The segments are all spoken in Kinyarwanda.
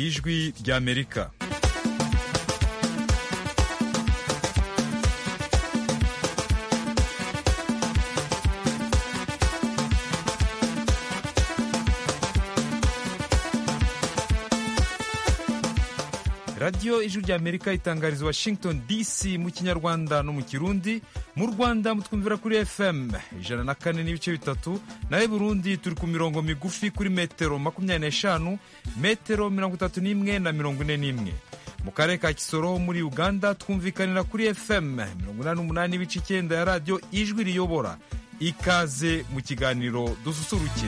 ijwi ry'Amerika. Radio ijwi ry'Amerika itangariza Washington DC mu Kinyarwanda no mu Kirundi. Mu Rwanda mutwumvira kuri FM 104.3, naho Burundi turi ku mirongo migufi kuri metero 25, metero 31 na 41. Mu karere ka Kisoro muri Uganda twumvikanira kuri FM 88.9 ya Radio Ijwi Riyobora. Ikaze mu kiganiro dususuruke.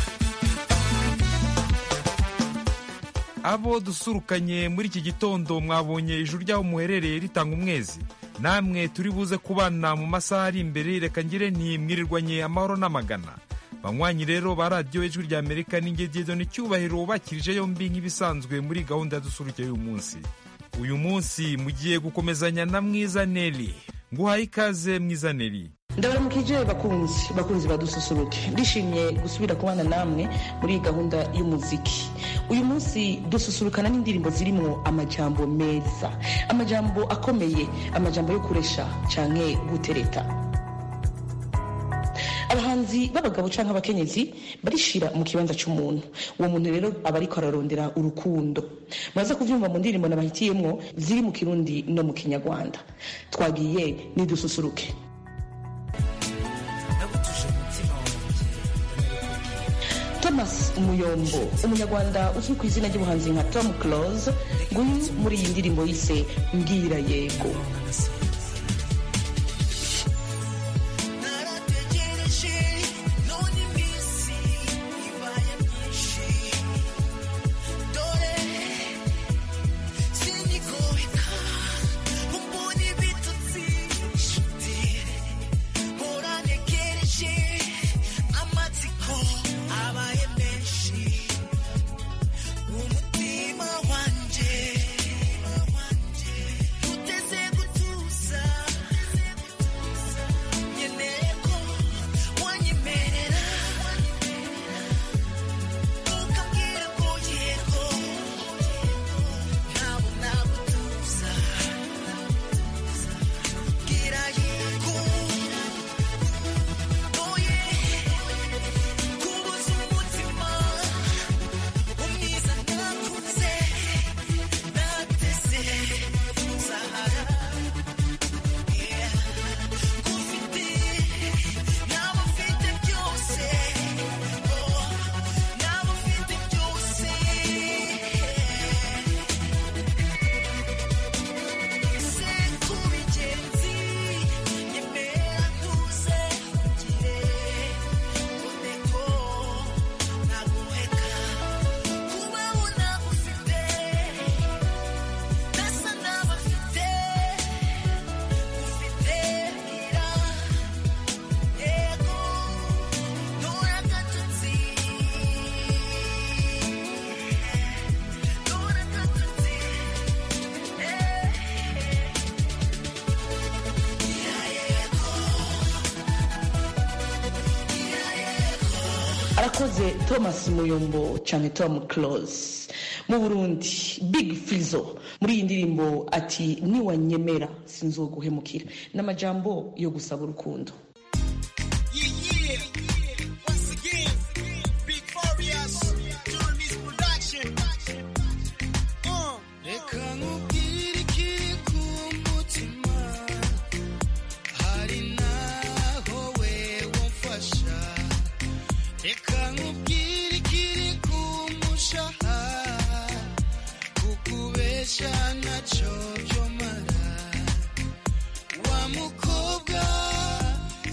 Abo dusurukanye muri iki gitondo mwabonye ijuru ryaho muherereye ritanga umwezi. Namwe turi buze kubana mu masaha ari imbere, reka ngire nti mwirirwanye amahoro n'amagana. Banywanyi rero ba Radio Ijwi ry'Amerika n'ingegyezo n'icyubahiro bakirije yombi nk'ibisanzwe muri gahunda ya dusuruke y'uyu munsi. Uyu munsi mugiye gukomezanya na Mwiza Neli. Nguhaye ikaze Mwiza Neli. Ndabaramukije bakunzi badususuruke. Ndishimye gusubira kubana namwe muri gahunda y'umuziki. Uyu munsi dususurukana n'indirimbo zirimo amajambo meza, amajambo akomeye, amajambo yo kuresha canke gutereta. Abahanzi b'abagabo canke abakenyezi barishira mu kibanza cy'umuntu. Uwo muntu rero aba ariko ararondera urukundo. Mwaza kuvyumva mu ndirimbo nabahitiyemwo ziri mu Kirundi no mu Kinyarwanda. Twagiye ni dususuruke. Thomas Muyombo, umunyarwanda uzwi ku izina ry'ubuhanzi nka Tom Close, nguyu muri iyi ndirimbo yise Mbwira Yego. Arakoze Thomas Muyombo canke Tom Close. Mu Burundi Big Fizzo muri iyi ndirimbo ati niwanyemera sinzoguhemukira, n'amajambo yo gusaba urukundo. Wa mukobwa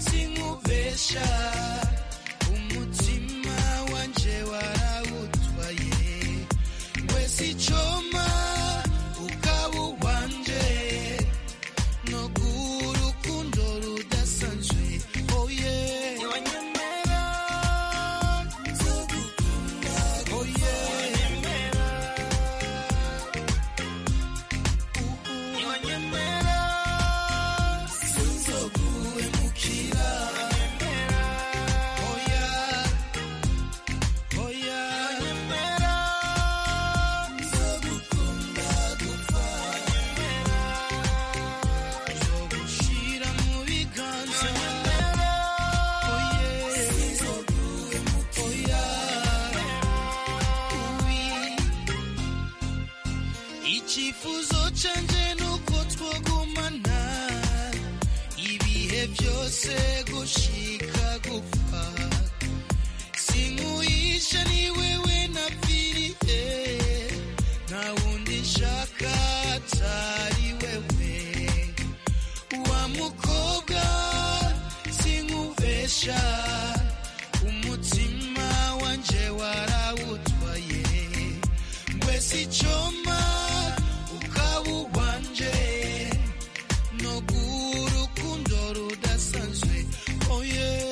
byose gushika gupfa sinkuhisha ni wewe napfiriye nta wundi nshaka atari wewe wa mukobwa sinkubesha umutima wanje warawutwaye mbese icoma ukaba uwanje no gurukundo rudasanzwe oh yeah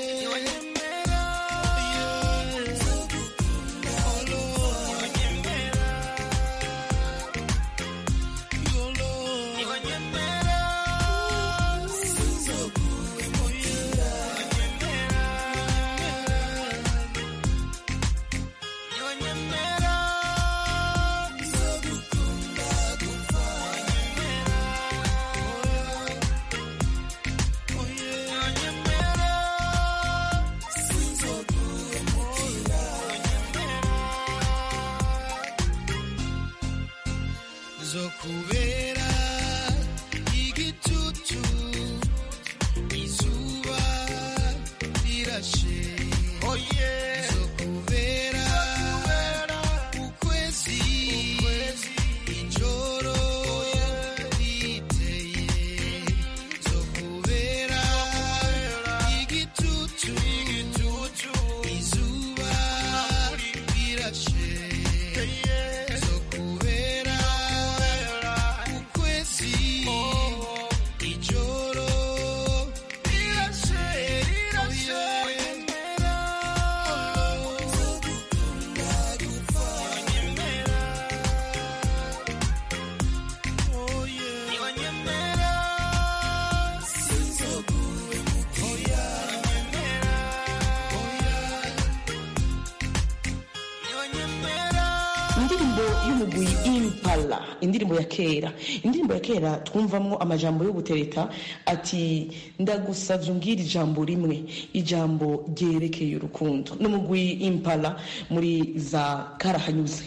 zokubera igitutu izuba rirashe oh yeah zokubera ukwezi ijoro riteye zokubera igitutu izuba rirashe y'umugwi Impala indirimbo ya kera twumvamwo amajambo yo gutereta ati ndagusavye umbwira ijambo rimwe ijambo ryerekeye urukundo n'umugwi Impala muri za karahanyuze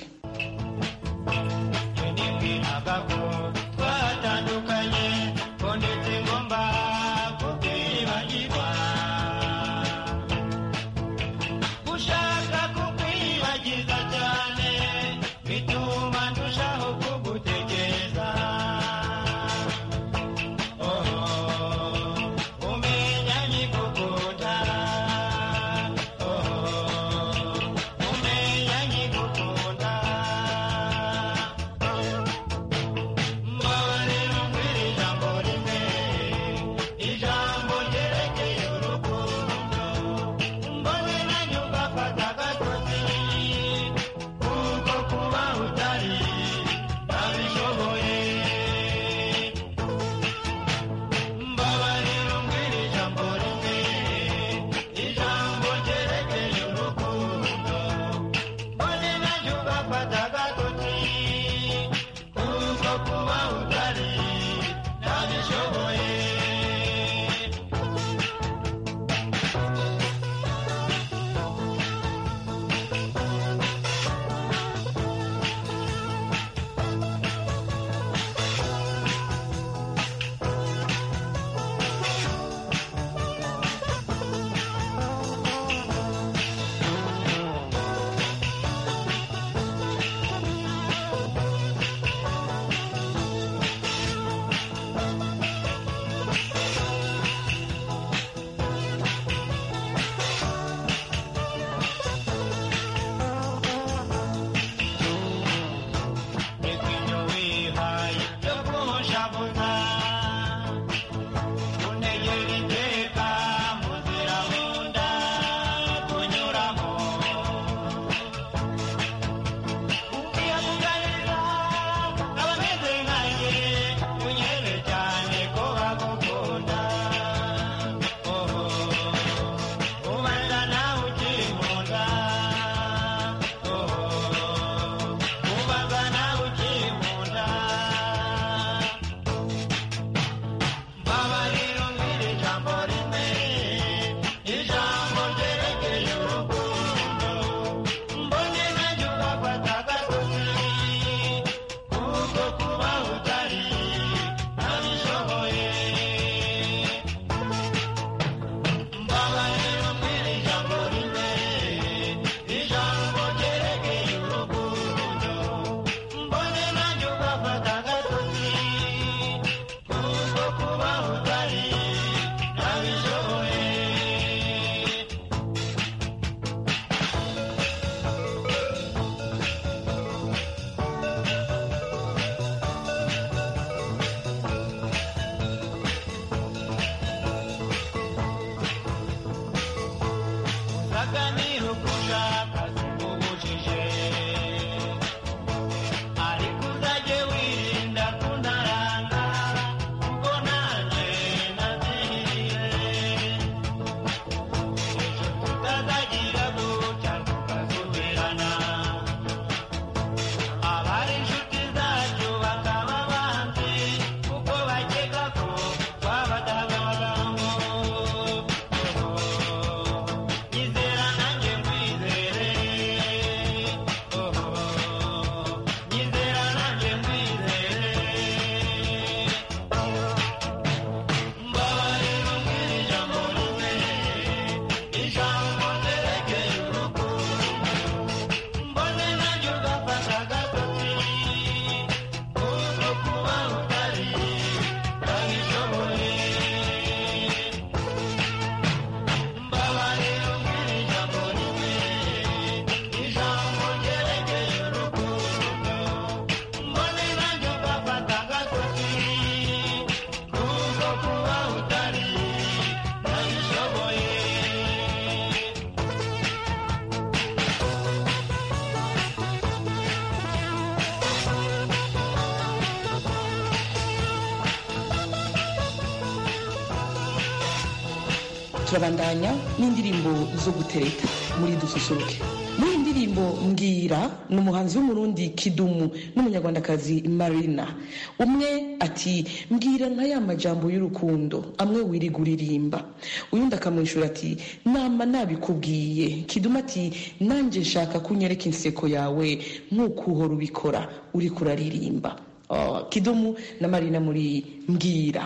turabandanya n'indirimbo zo gutereta muri dususuruke. Muri indirimbo Mbwira ni umuhanzi w'umurundi Kidumu n'umunyarwandakazi Marina. Umwe ati mbwira nka ya majambo y'urukundo amwe wiriguririmba, uyundi akamwishura ati nama nabikubwiye. Kidumu ati nanje nshaka kunyereka inseko yawe nk'uko uhora ubikora uri kuraririmba. Kidumu na Marina muri Mbwira.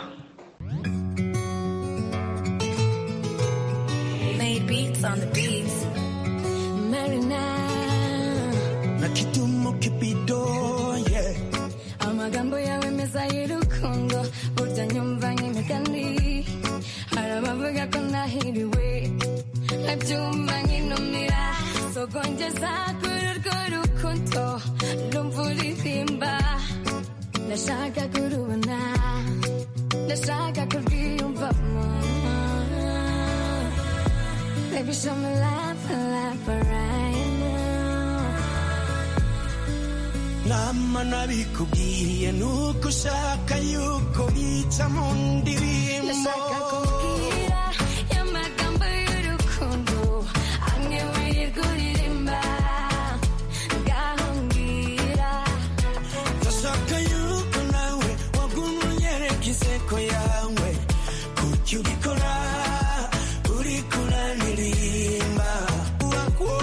Made beats on the beats. Marina na Kidumu kibido, yeah. amagambo yawe meza y'urukundo burya nyumva nk'imigani, hari abavuga ko nahiriwe nkabyumva nk'inumira, sogongeza kuri urwo rukundo numva uririmba, ndashaka kurubona, ndashaka kurwiyumvamo. Baby, show me life right now. Nama nabikubwiye nuko ushaka yuko bica mu ndirimbo. Ndashaka kubwira y'amagambo y'urukundo amwe wiriguririmba, ngaho mbwira. Ndashaka yuko nawe waguma unyereka inseko yawe, kuki ubikora uri kuranirimba. Wako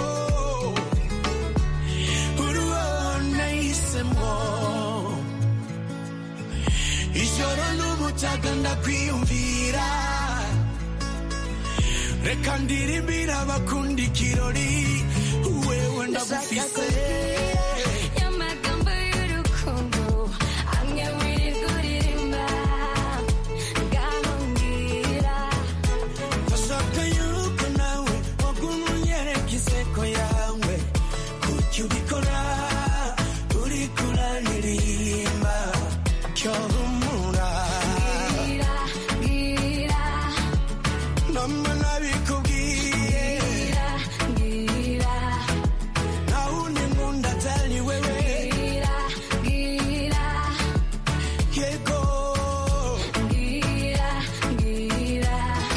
uruona isemo ijoro n'umutaga ndakwiyumvira, reka ndirimbira abakunda ikirori wewe ndagufise. y'amagambo y'urukundo amwe wiriguririmba, ngaho mbwira. Ndashaka yuko nawe waguma unyereka inseko yawe, kuki ubikora uri kuranirimba. Cyahumura Mbwira, mbwira, nama nabikubwiye, mbwira, nta wundi nkunda atari wewe. mbwira, mbwira, Yego mbwira, mbwira.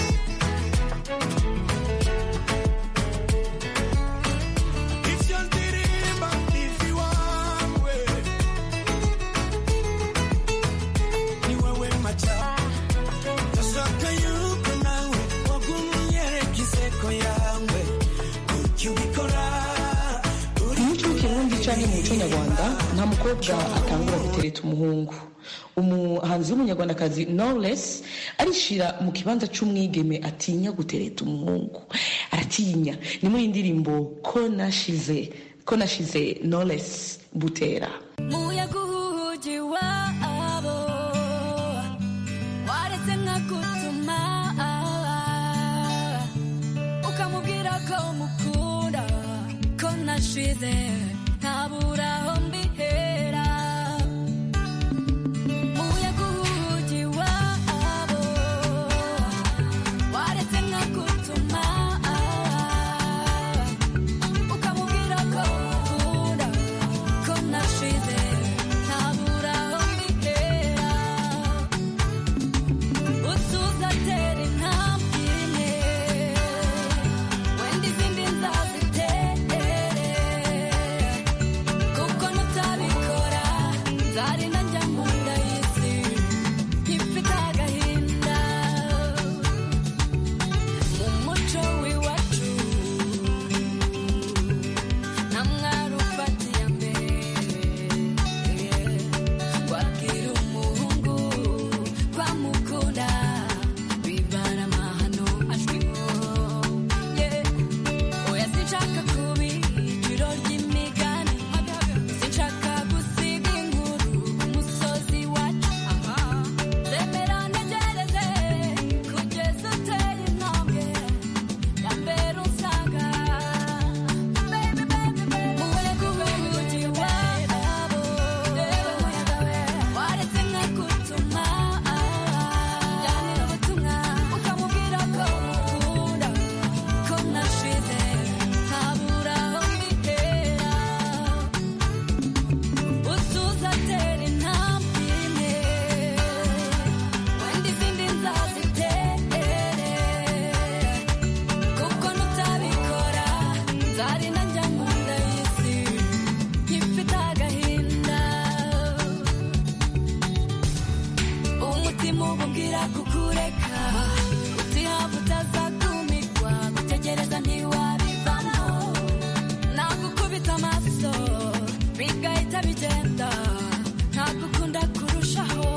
ivyo ndirimba ndivi wawe, ni wewe macha. Ndashaka yuko nawe waguma unyereka inseko yawe, kuki ubikora uri Mu muco w'ikirundi cyangwa mu muco nyarwanda nta mukobwa atangura gutereta umuhungu. Umuhanzi w'umunyarwandakazi Knowless arishira mu kibanza c'umwigeme atinya gutereta umuhungu, aratinya. Ni muri indirimbo ko nashize Knowless Butera. Muyaga uhugi wabo waretse nkagutuma, ukamubwira ko mukunda, ko nashize ntabura aho mbihera. Muyaga uhugi wabo waretse nkagutuma, ukamubwira ko mukunda, ko nashize umutima ububwira kukureka utihava utazakumirwa gutegereza ntiwabivamo nagukubita amaso bigahita bigenda ntagukunda kurushaho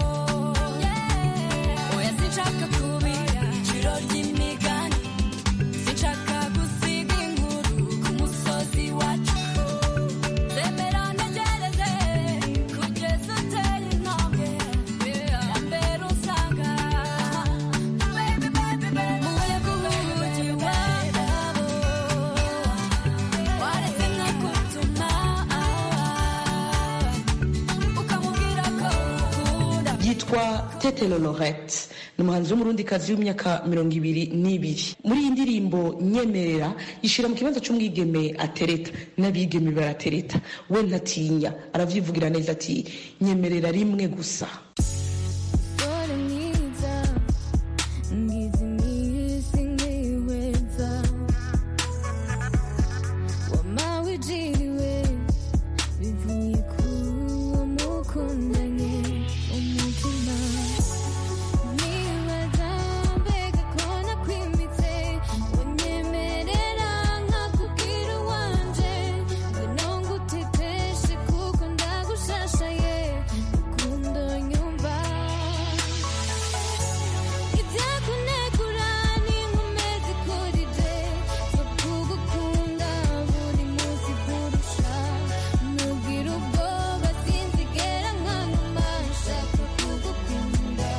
oya sinshaka kubira iciro ry'imigani sinshaka gusiga inkuru ku musozi wacu zemera ntegereze kugeza uteye intambwe ya mbere usanga baby baby baby umuyaga uhugiye wabo waretse nkakutuma ukamubwira ko ukunda. yitwa Tetelo Lorette ni umuhanzi w'umurundikazi w'imyaka 22 muri iyi ndirimbo nyemerera yishira mu kibanza cy'umwigeme atereta n'abigeme baratereta we ntatinya aravyivugira neza ati nyemerera rimwe gusa. Dore mwiza ngize imisi nkiweza wamawejiriwe bivuye kuwo mukundanye umutima nibaza mbega ko nakwimitse unyemerera nkakubwira uwanje ngwino nguteteshe kuko ndagushashaye urukundo nyumva ibyakunegura n'inkomezi kuri je zo kugukunda buri munsi kurusha ntugire ubwoba sinzigera nkanguma nshaka kugukunda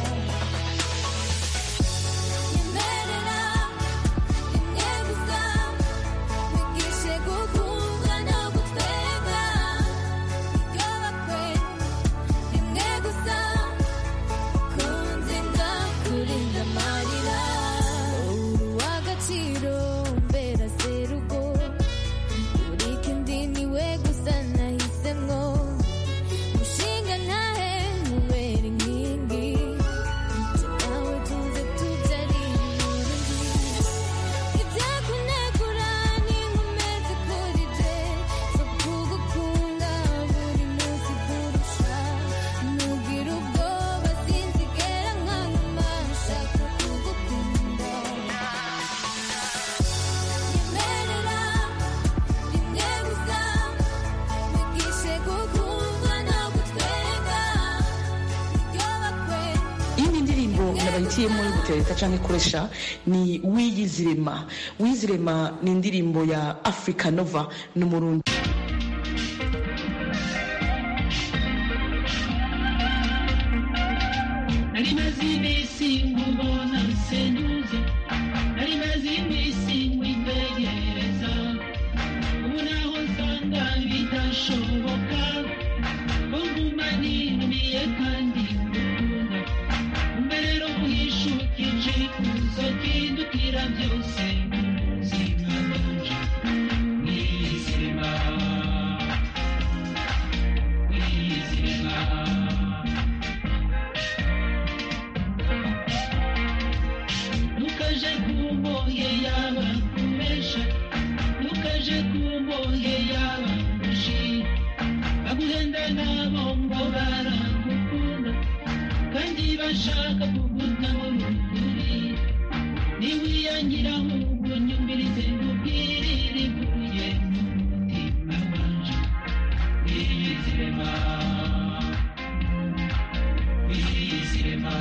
nyemerera rimwe gusa wigishe gukundwa no gutwenga iryo bakwe rimwe gusa kunze ndakurinda amarira uri uw'agaciro mbera serugo uri kindi niwe gusa nahisemwo mushinga ntahe mubera inkingi nawe tuze tubyari inkuru ibyakunegura n'inkomezi kuri je zo kugukunda buri munsi kurusha ntugire ubwoba sinzigera nkanguma nshaka kugukunda nyemerera rimwe gusa wigishe gukundwa no gutwenga iryo bakwe. Iyi ndirimbo nabahitiyemo yo gutereta canke kuresha ni Wiyizirema. Wiyizirema ni indirimbo ya Africa Nova n'umurundi. Nari maze iminsi nkubona nsenyuze, nari maze iminsi nkwitegereza, ubu naho nsanga bidashoboka ko nguma ninumiye kandi ngukunda, umbe rero guhishukije uzokindukira byose mu buzima bwanje. Wiyizirema, wiyizirema, ntukaje kumbohe yaba kubesha, ntukaje kumbohe yaba gushira, baguhenda nabo ngo baragukunda kandi bashaka kugutabura ukuri. Niwiyangira ahubwo nyumvirize nkubwire irivuye mu mutima wanje. Wiyizirema, wiyizirema,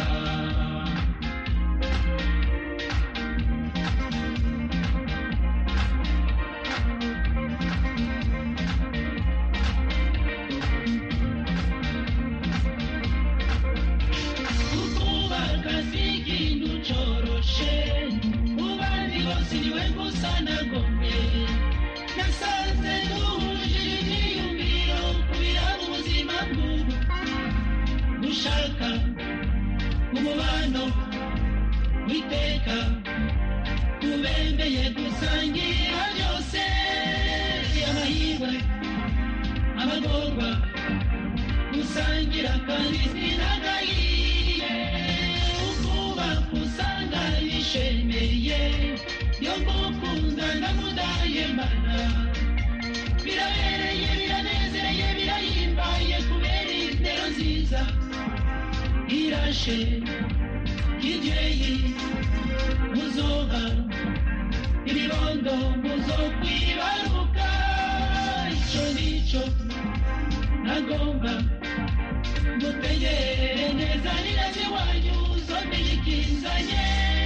ukubaka si ikintu coroshe, mu bandi bose niwe gusa nagombe. Nasanze duhuje ivyiyumviro kubiraba ubuzima bw'ubu, gushaka umubano w'iteka tubembeye gusangira byose, amahirwe amagorwa gusangira kandi sinagayiye, ukubaka usanga bishemeye, yo gukunda ndamudahemana, birabereye biranezereye birahimbaye kubera intero nziza irashe mufashe kibyeyi muzoga ibibondo muzokwibaruka icyo nicyo nagomba mutegere neza nirazi wanyu zomeye ikinzanye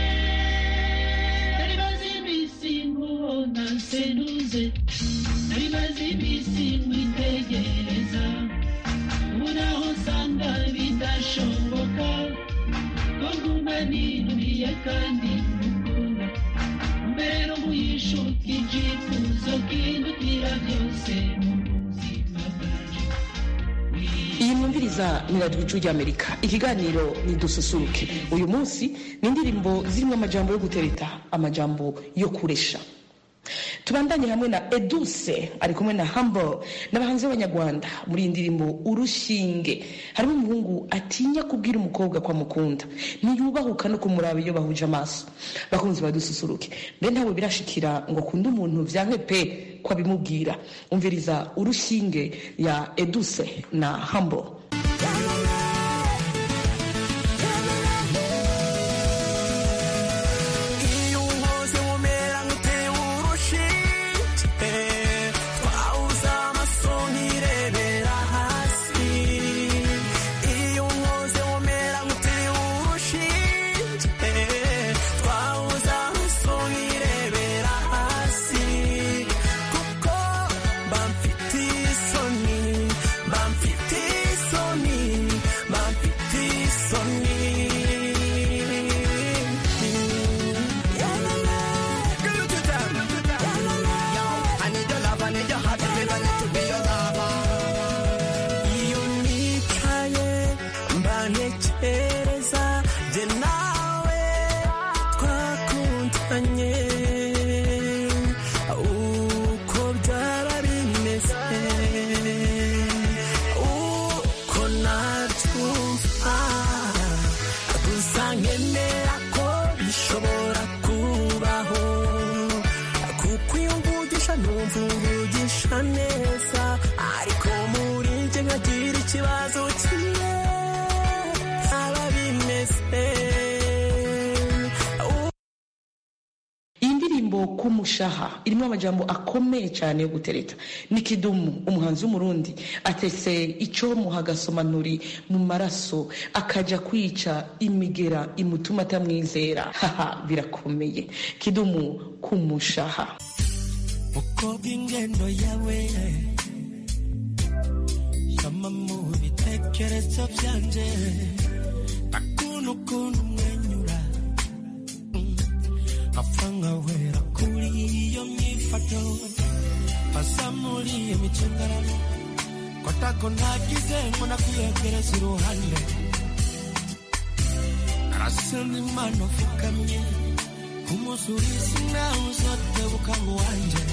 nari maze iminsi nkubona nsenuze nari maze iminsi mwitegereza ubu naho nsanga bidashoboka ko nguma ninuriye kandi mukunda mbere no muyishuka icyifuzo kindutira byose mu buzima bwacu. iyi mwumviriza ni radiyo ijwi ry'amerika, ikiganiro ni dususuruke. uyu munsi ni indirimbo zirimo amajambo yo gutereta, amajambo yo kuresha. tubandanye hamwe na Edouce ari kumwe na Humble n'abahanzi b'abanyarwanda muri iyi ndirimbo urushinge. harimo umuhungu atinya kubwira umukobwa ko amukunda, ntiyubahuka no kumuraba iyo bahuje amaso. bakunzi badususuruke, mbe ntawe birashikira ngo akunde umuntu vyanke pe ko abimubwira. umviriza urushinge ya Edouce na Humble. Kumushaha irimo amajambo akomeye cyane yo gutereta. ni Kidumu, umuhanzi w'umurundi, atese icyo muhagasomanuri mu maraso akaja kwica imigera imutuma atamwizera. haha birakomeye. Kidumu, Kumushaha. uko bw'ingendo yawe shama mu bitekerezo byanje takuno umwenyura afanga wera kuri iyo myifato pasa muri iyo micungararo kotako nagize ngo nakwiyegereza iruhande narasenda imana ufukamye umusubizi nawe uzatebuka ngo wanje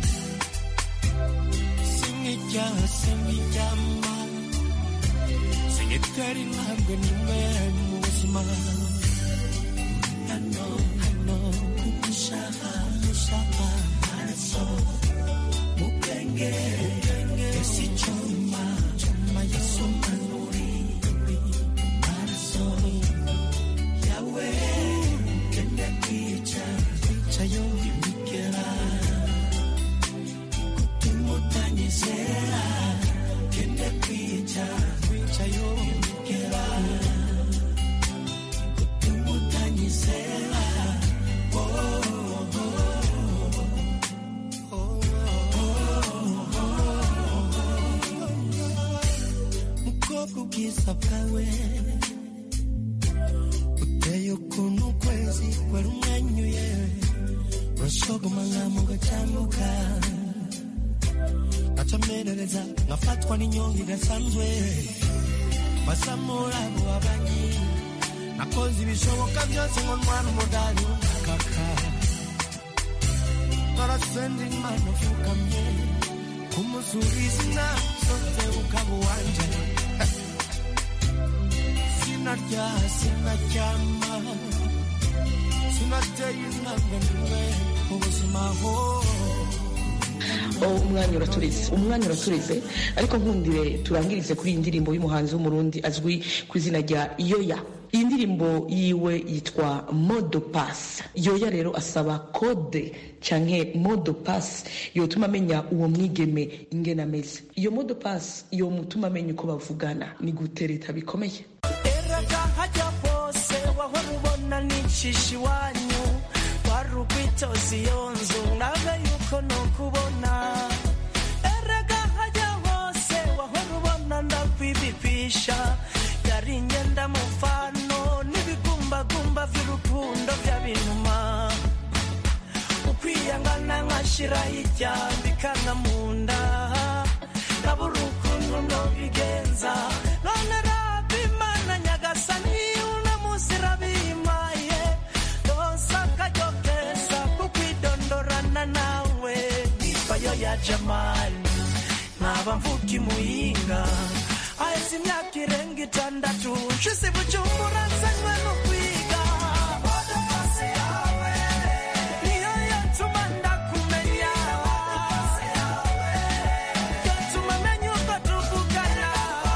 singijyama singitera intambwe nimwe mu buzima. Kumushaha maraso mukenge esi choma yasoma nuri maraso yawe kende kicha yo imikera kutimutanyizera kende kicha yo imikera kutimutanyizera. Ubwiza bwawe uteye ukuntu ukwezi kwari umwenyuye urashogoma nkamo gatambuka ngacamenereza ngafatwa n'inyonga idasanzwe basamura abo babanyi nakoze ibishoboka byose ngo ntwara umudari w'umukaka narasenda imana ufukamye kumusubiza nasoze ukaba uwanje sinaryama sinateye intambwe nimwe mu buzima ho. umwanya uraturize ariko nkundire turangirize kuri iyi ndirimbo y'umuhanzi w'umurundi azwi ku izina rya Yoya. iyi ndirimbo yiwe yitwa Modo Pass. Yoya rero asaba kode canke Modo Pass yotuma amenya uwo mwigeme ingene ameze. Iyo Modo Pass yo mutuma amenya uko bavugana ni gutereta bikomeye. Eraga hajya bose wahora ubona n'inshishi wanyu warugwitozi yonzu nabe yuko no kubona. Eraga hajya bose wahora ubona ndakwibipisha yari inyenda mufano n'ibigumbagumba vy'urukundo vy'abinuma ukwiyangana nkashira iryambikana mu nda ndabura ukuntu nobigenza none Imana nyagasani unamusirabimaye dosaka jokesa kukwidondorana nawe nipayo ya Jamali nkaba mvuki muyinga ahetse imyaka irenga 6 nshyize Bujumbura nsanywe no kwiga Modopasi yawe niyo yatuma ndakumenya yatuma menya uko tuvugana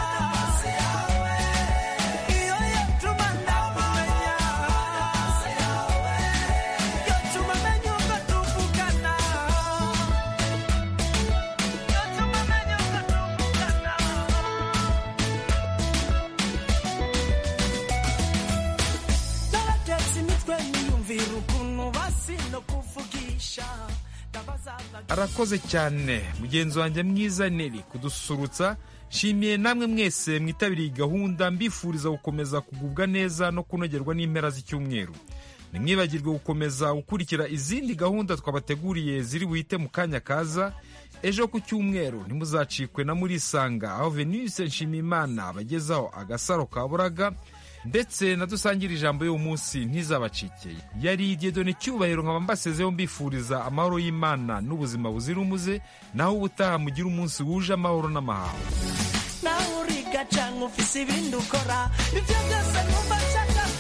Arakoze cyane mugenzi wanjye mwiza Neri kudusurutsa. Shimiye namwe mwese mwitabiriye gahunda, mbifuriza gukomeza kugubwa neza no kunogerwa n'impera z'icyumweru. Nimwibagirwe gukomeza gukurikira izindi gahunda twabateguriye ziri buhite mu kanya kaza. Ejo ku cyumweru ntimuzacikwe na Murisanga aho Venise Nshimiyimana abagezaho agasaro kaburaga ndetse nadusangira ijambo y'uwo munsi ntizabacikeye. Yari Dieudonné Cyubahiro nkaba mbasezeho mbifuriza amahoro y'Imana n'ubuzima buzira umuze, naho ubutaha mugira umunsi wuje amahoro n'amahoro. Nawe uriga cyangwa ufise ibindi ukora ibyo byose numva